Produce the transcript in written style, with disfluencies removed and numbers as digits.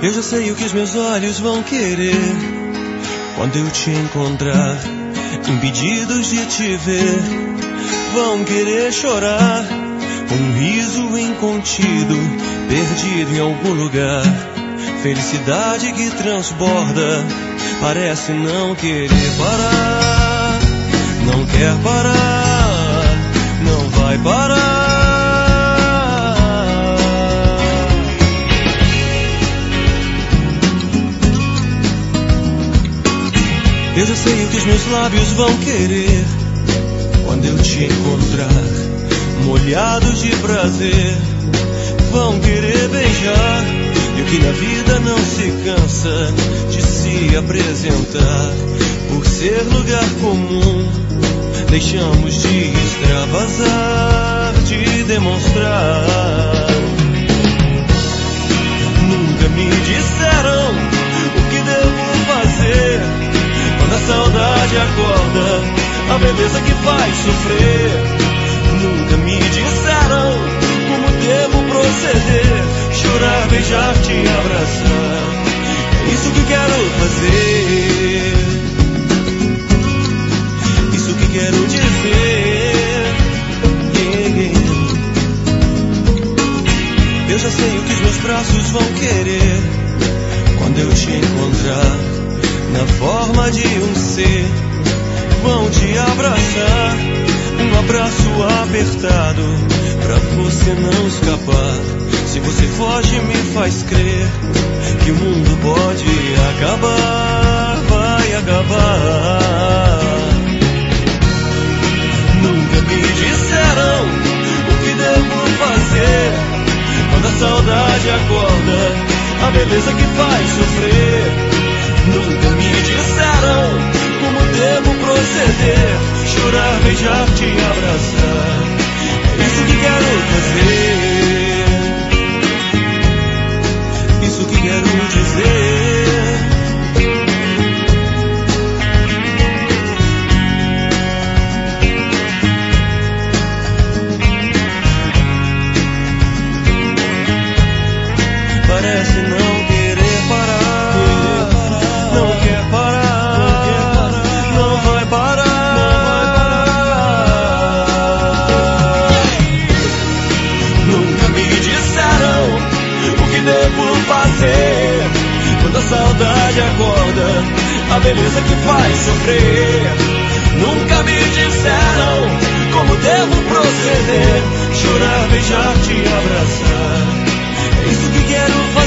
Eu já sei o que os meus olhos vão querer quando eu te encontrar, impedidos de te ver. Vão querer chorar, um riso incontido, perdido em algum lugar. Felicidade que transborda, parece não querer parar. Não quer parar, não vai parar. Eu já sei o que os meus lábios vão querer quando eu te encontrar, molhados de prazer. Vão querer beijar, e o que na vida não se cansa de se apresentar. Por ser lugar comum, deixamos de extravasar, de demonstrar. Nunca me disseram o que devo fazer quando a saudade acorda, a beleza que faz sofrer. Nunca me disseram como devo proceder, chorar, beijar, te abraçar. É isso que quero fazer, isso que quero dizer. Eu já sei o que os meus braços vão querer quando eu te encontrar, na forma de um ser. Vão te abraçar, um abraço apertado, pra você não escapar. Se você foge me faz crer que o mundo pode acabar, vai acabar. Nunca me disseram o que devo fazer quando a saudade acorda, a beleza que faz sofrer. Nunca me disseram como devo proceder, chorar, beijar, te abraçar. É isso que quero fazer, isso que quero dizer. Parece não querer parar, não quer parar, não vai parar. Nunca me disseram o que devo fazer quando a saudade acorda, a beleza que faz sofrer. Nunca me disseram como devo proceder, chorar, beijar, te abraçar. É isso que quero fazer.